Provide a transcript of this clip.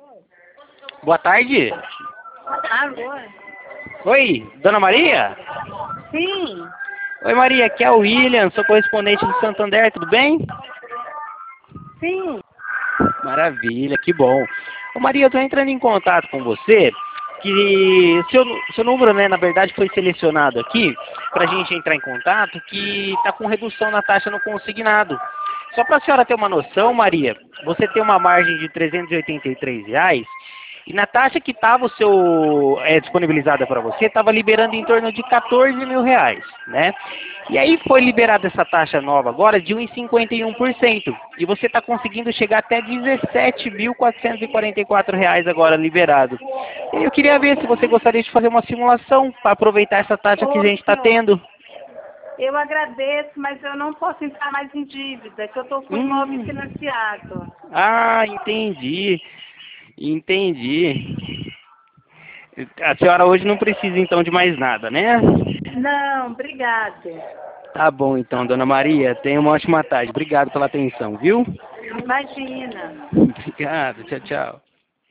Boa tarde. Alô? Oi, Dona Maria? Sim, Oi, Maria, aqui é o William, sou correspondente do Santander, tudo bem? sim. Maravilha, que bom. Ô, Maria, eu estou entrando em contato com você, que seu número, né, na verdade, foi selecionado aqui para a gente entrar em contato, que está com redução na taxa no consignado. Só para a senhora ter uma noção, Maria, você tem uma margem de R$ 383, e na taxa que estava o seu disponibilizada para você, estava liberando em torno de R$ 14.000, né? E aí foi liberada essa taxa nova agora de 1,51%. E você está conseguindo chegar até R$ 17.444 agora liberado. E eu queria ver se você gostaria de fazer uma simulação para aproveitar essa taxa que a Ô, gente está senhor, tendo. eu agradeço, mas eu não posso entrar mais em dívida, que eu estou com o imóvel Hum, financiado. entendi. Entendi. A senhora hoje não precisa então de mais nada, né? Não, obrigado. Tá bom então, Dona Maria. Tenha uma ótima tarde. Obrigado pela atenção, viu? Imagina. Obrigado. Tchau, tchau.